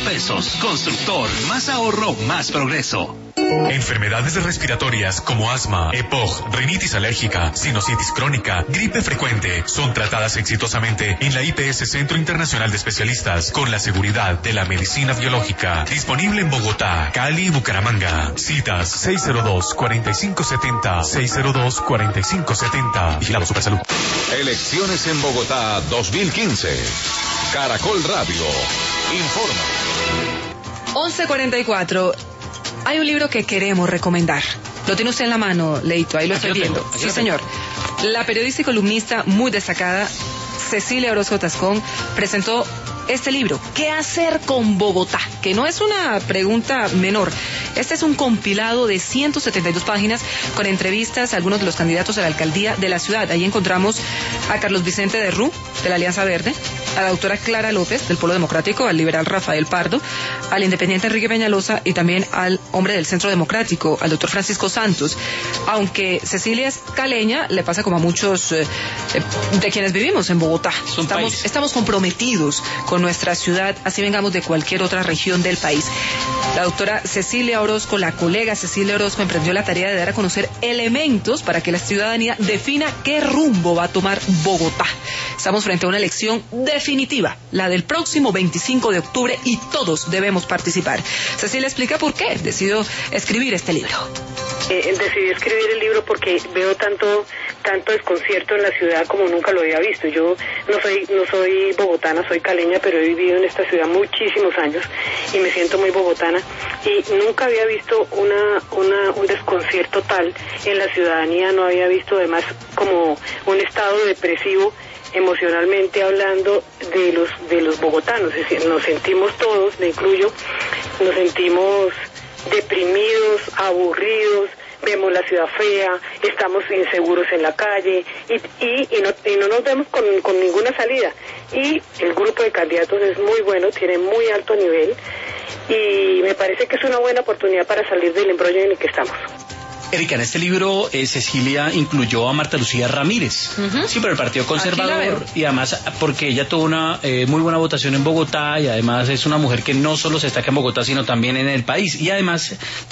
pesos. Constructor, más ahorro, más progreso. Enfermedades respiratorias como asma, EPOG, rinitis alérgica, sinusitis crónica, gripe frecuente son tratadas exitosamente en la IPS Centro Internacional de Especialistas con la seguridad de la medicina biológica. Disponible en Bogotá, Cali y Bucaramanga. Citas 602-4570, 602-4570. Vigilado Supersalud. Elecciones en Bogotá 2015. Caracol Radio informa. 11:44. Hay un libro que queremos recomendar. Lo tiene usted en la mano, Leito, ahí lo estoy viendo. Sí, señor. La periodista y columnista muy destacada, Cecilia Orozco Tascón, presentó este libro, ¿Qué hacer con Bogotá? Que no es una pregunta menor. Este es un compilado de 172 páginas con entrevistas a algunos de los candidatos a la alcaldía de la ciudad. Ahí encontramos a Carlos Vicente de Rú, de la Alianza Verde, a la doctora Clara López, del Polo Democrático, al liberal Rafael Pardo, al independiente Enrique Peñalosa y también al hombre del Centro Democrático, al doctor Francisco Santos. Aunque Cecilia es caleña, le pasa como a muchos de quienes vivimos en Bogotá. Estamos comprometidos con nuestra ciudad, así vengamos de cualquier otra región del país. La doctora Cecilia Orozco, la colega Cecilia Orozco, emprendió la tarea de dar a conocer elementos para que la ciudadanía defina qué rumbo va a tomar Bogotá. Estamos frente a una elección definitiva, la del próximo 25 de octubre, y todos debemos participar. Cecilia explica por qué decidió escribir este libro. Decidí escribir el libro porque veo tanto desconcierto en la ciudad como nunca lo había visto. Yo no soy bogotana, soy caleña, pero he vivido en esta ciudad muchísimos años y me siento muy bogotana, y nunca había visto un desconcierto tal en la ciudadanía. No había visto además como un estado depresivo emocionalmente hablando de los bogotanos. Es decir, nos sentimos todos, me incluyo, nos sentimos deprimidos, aburridos, vemos la ciudad fea, estamos inseguros en la calle y no nos vemos con ninguna salida. Y el grupo de candidatos es muy bueno, tiene muy alto nivel, y me parece que es una buena oportunidad para salir del embrollo en el que estamos. Erika, en este libro Cecilia incluyó a Marta Lucía Ramírez, sí, pero el Partido Conservador, y además porque ella tuvo una muy buena votación en Bogotá, y además es una mujer que no solo se destaca en Bogotá, sino también en el país, y además